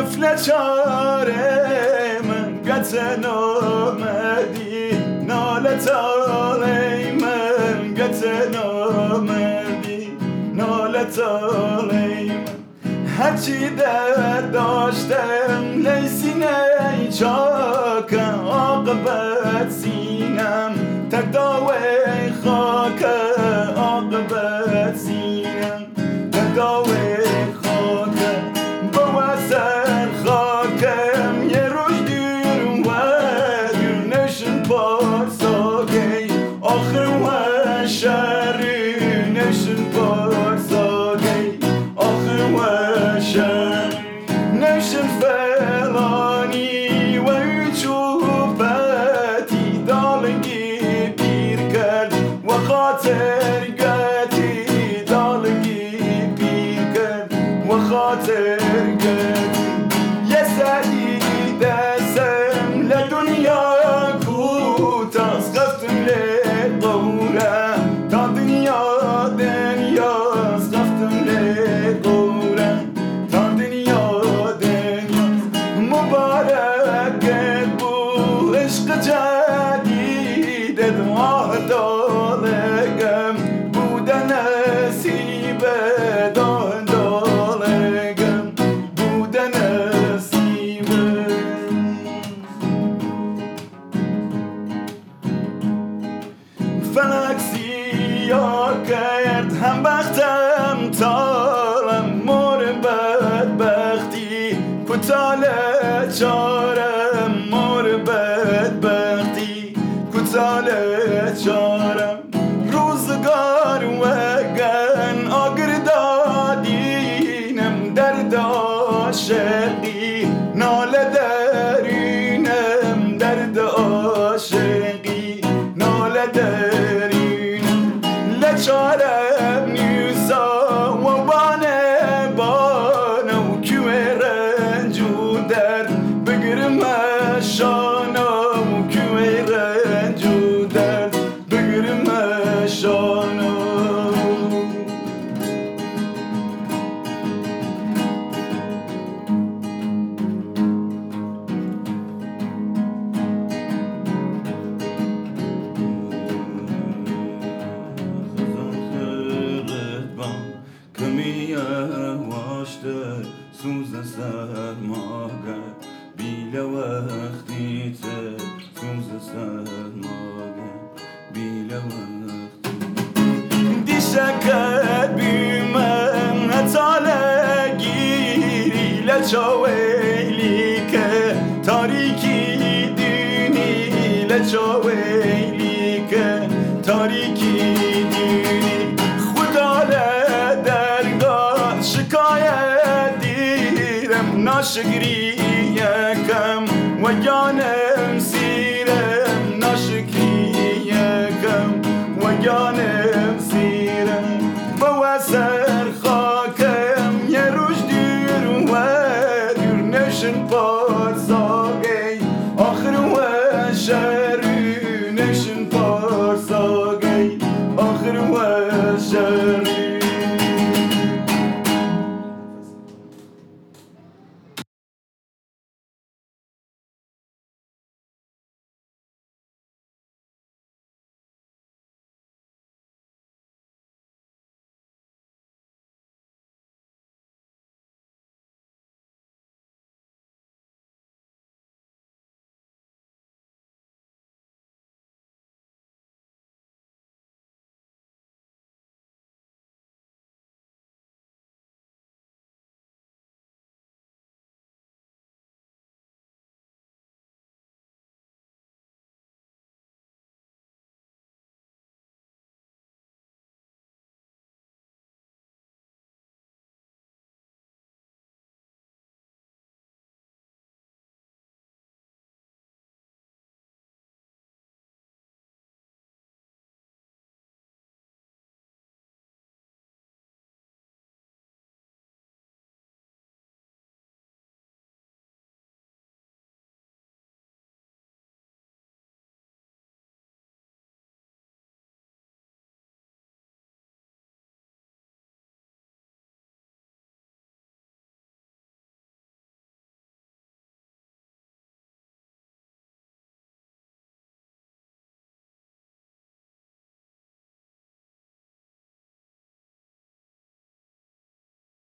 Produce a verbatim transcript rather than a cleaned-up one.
قفل چاره من گتن آمدی نالت آلی من گتن آمدی نالت آلی من هرچی در داشتم لیسینه چاکم عاقبت سینم ترداوی خاک عاقبت سینم ترداوی خاک با وزر خاکم یه روش دیر و دیر نشن پارساگی آخر و شری نشن پارساگی آخر و شری نشن فلانی و چوبتی دالنگی پیر کرد و خاطر گتی دالنگی پیر کرد و خاطر گتی یه سعی دستم لدنیا کوتاست گفتم لقوره تا دنیا دنیاست گفتم لقوره تا دنیا دنیاست مبارکت بو عشق جدید دعا دالگم بودن نصیب دان دالگم بودن نصیب فلک سیاه کرد هم بختم تالم مور بدبختی کتال چارم مور بدبختی کتال چارم روزگار وگن آگر دادینم درد عاشقی ناله درینم درد عاشقی ناله درینم لچارم نیوزا و بانه بانه و کوه رنجو درد بگرم شانه و کوه رنجو درد بگرم شانه سوز سرماگر بیل وقتی ته سوز سرماگر بیل وقتی دیشکت بیمن هتاله گیری لچاویلی که تاریکی دینی لچاویلی که تاریکی دینی خدا درگاه شکایت ناشگری یکم و یانه